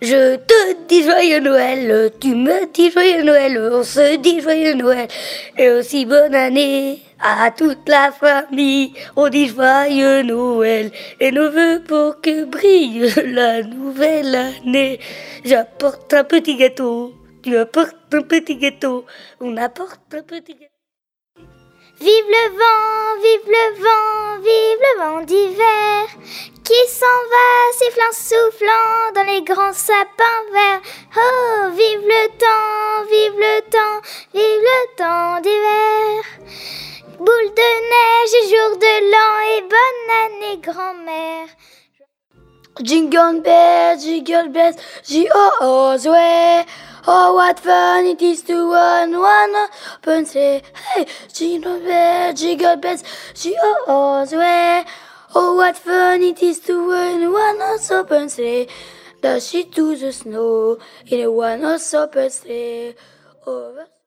Je te dis joyeux Noël, tu me dis joyeux Noël, on se dit joyeux Noël. Et aussi bonne année à toute la famille, on dit joyeux Noël. Et nos vœux pour que brille la nouvelle année. J'apporte un petit gâteau, tu apportes un petit gâteau, on apporte un petit gâteau. Vive le vent, vive le vent, vive le vent d'hiver qui s'en va sifflant, soufflant dans les grands sapins verts. Oh, vive le temps, vive le temps, vive le temps d'hiver. Boule de neige et jour de l'an et bonne année grand-mère. Jingle bells, G-O-O's way. Oh, what fun it is to one open sleigh. Hey, jingle bells, G-O-O's way. Oh, what fun it is to one open sleigh. Dash it to the snow in a one open sleigh. Oh,